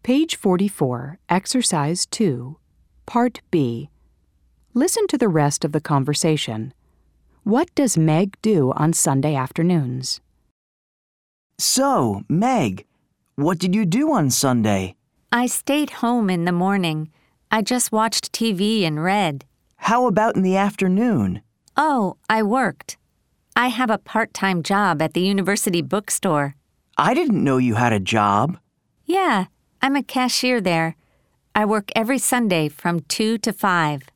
Page 44, Exercise 2, Part B. Listen to the rest of the conversation. What does Meg do on Sunday afternoons? So, Meg, what did you do on Sunday? I stayed home in the morning. I just watched TV and read. How about in the afternoon? Oh, I worked. I have a part-time job at the university bookstore. I didn't know you had a job. Yeah, I'm a cashier there. I work every Sunday from 2 to 5.